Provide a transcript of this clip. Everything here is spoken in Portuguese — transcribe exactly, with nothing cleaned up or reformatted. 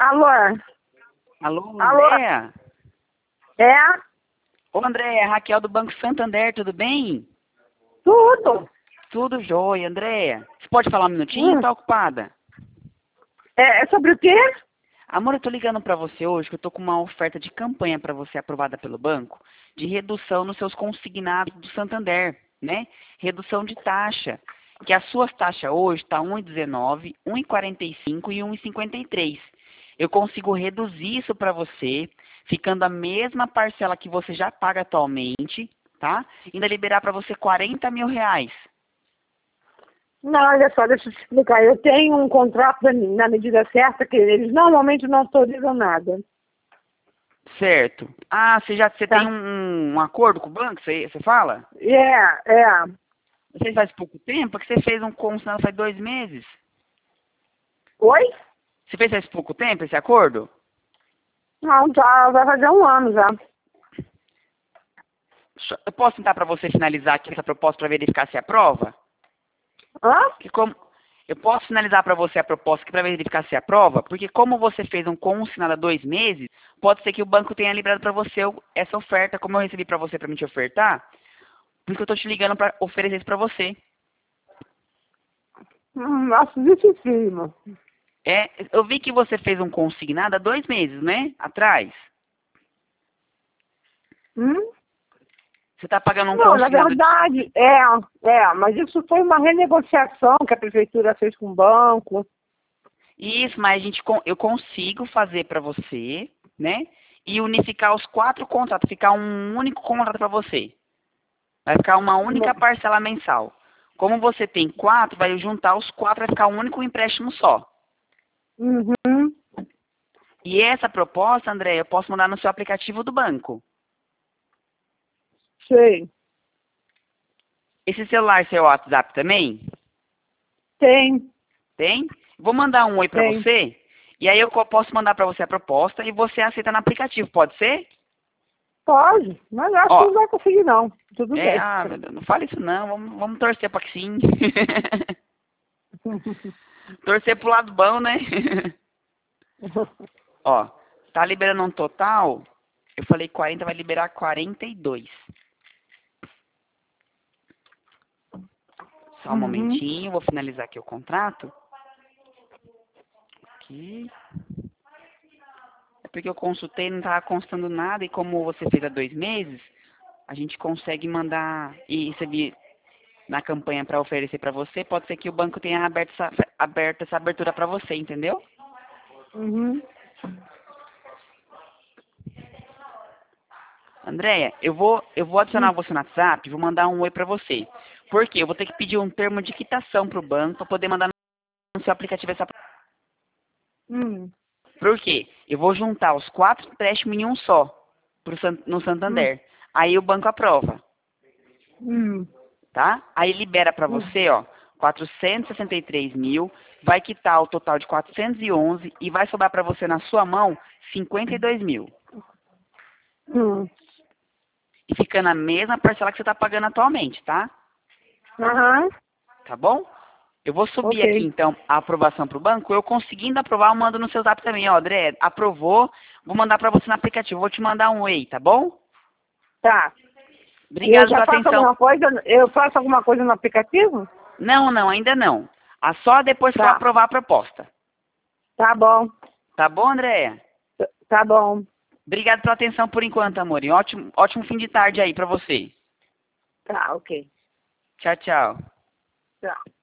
Alô? Alô, Alô? Andréa? É? Ô, Andréa, Raquel do Banco Santander, tudo bem? Tudo. Tudo jóia, Andréa. Você pode falar um minutinho ou Hum. tá ocupada? É, é sobre o quê? Amor, eu tô ligando pra você hoje que eu tô com uma oferta de campanha pra você aprovada pelo banco de redução nos seus consignados do Santander, né? Redução de taxa. Que as suas taxas hoje tá um e dezenove, um e quarenta e cinco e um e cinquenta e três. Eu consigo reduzir isso pra você, ficando a mesma parcela que você já paga atualmente, tá? Ainda liberar pra você quarenta mil reais. Não, olha só, deixa eu te explicar. Eu tenho um contrato na na medida certa que eles normalmente não autorizam nada. Certo. Ah, você já você tem Tá? um, um acordo com o banco? Você, você fala? É, é. Você faz pouco tempo? É que você fez um consignado faz dois meses. Oi? Você fez faz pouco tempo esse acordo? Não, já vai fazer um ano já. Só- Eu posso tentar para você finalizar aqui essa proposta para verificar se aprova? Hã? Que como eu posso finalizar para você a proposta aqui para verificar se aprova, porque como você fez um consignado há dois meses, pode ser que o banco tenha liberado para você o- essa oferta, como eu recebi para você para me te ofertar, por isso que eu estou te ligando para oferecer isso para você. Hum, nossa, dificílimo. É, eu vi que você fez um consignado há dois meses, né? Atrás. Hum? Você está pagando um Não, na consignado. verdade, é, é, mas isso foi uma renegociação que a prefeitura fez com o banco. Isso, mas a gente, con- eu consigo fazer para você, né? E unificar os quatro contratos, ficar um único contrato para você. Vai ficar uma única parcela mensal. Como você tem quatro, vai juntar os quatro, vai ficar um único empréstimo só. Uhum, E essa proposta, André, eu posso mandar no seu aplicativo do banco. sei. Esse celular, seu WhatsApp também? Tem, Tem? Vou mandar um oi para tem. você. E aí eu co- posso mandar para você a proposta e você aceita no aplicativo, pode ser? Pode, mas acho que Ó, não vai conseguir não. Tudo é, bem. ah, meu Deus, não fale isso não, vamos, vamos torcer para que sim. Torcer pro lado bom, né? Ó, tá liberando um total, eu falei quarenta, vai liberar quarenta e dois. Só um Uhum. momentinho, vou finalizar aqui o contrato. Aqui. É porque eu consultei, não tava constando nada, e como você fez há dois meses, a gente consegue mandar e receber na campanha para oferecer para você, pode ser que o banco tenha aberto essa, aberto essa abertura para você, entendeu? Uhum. Andréia, eu vou, eu vou adicionar Hum. você no WhatsApp, vou mandar um oi para você. Por quê? Eu vou ter que pedir um termo de quitação para o banco para poder mandar no seu aplicativo essa. Hum. Por quê? Eu vou juntar os quatro empréstimos em um só pro, San- no Hum. Santander. Aí o banco aprova, Hum. tá? Aí libera para Hum. você, ó, quatrocentos e sessenta e três mil, vai quitar o total de quatrocentos e onze e vai sobrar para você na sua mão cinquenta e dois mil. Hum. E fica na mesma parcela que você está pagando atualmente, tá? Aham. Tá bom? Eu vou subir aqui, Ok. então, a aprovação para o banco. Eu conseguindo aprovar, eu mando no seu zap também. Ó, André, aprovou. Vou mandar para você no aplicativo. Vou te mandar um e-mail, tá bom? Tá. Eu Obrigado já pela faço atenção. alguma coisa? Eu faço alguma coisa no aplicativo? Não, não, ainda não. Ah, só depois que eu Tá. aprovar a proposta. Tá bom. Tá bom, Andréia? Tá bom. Obrigado pela atenção por enquanto, amor. E ótimo, ótimo fim de tarde aí para você. Tá, ok. Tchau, tchau. Tá.